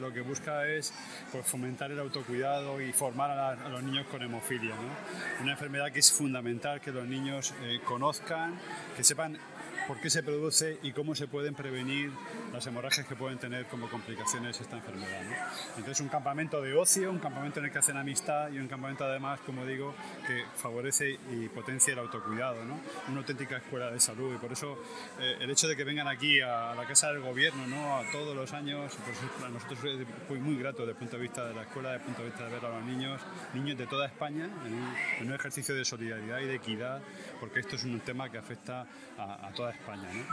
Lo que busca es pues, fomentar el autocuidado y formar a los niños con hemofilia, ¿no? Una enfermedad que es fundamental que los niños conozcan, que sepan por qué se produce y cómo se pueden prevenir las hemorragias que pueden tener como complicaciones esta enfermedad, ¿no? Entonces un campamento de ocio, un campamento en el que hacen amistad y un campamento además, como digo, que favorece y potencia el autocuidado, ¿no? Una auténtica escuela de salud y por eso el hecho de que vengan aquí a la Casa del Gobierno, ¿no? A todos los años, pues para nosotros es muy grato desde el punto de vista de la escuela, desde el punto de vista de ver a los niños de toda España en un ejercicio de solidaridad y de equidad, porque esto es un tema que afecta a toda España, ¿no?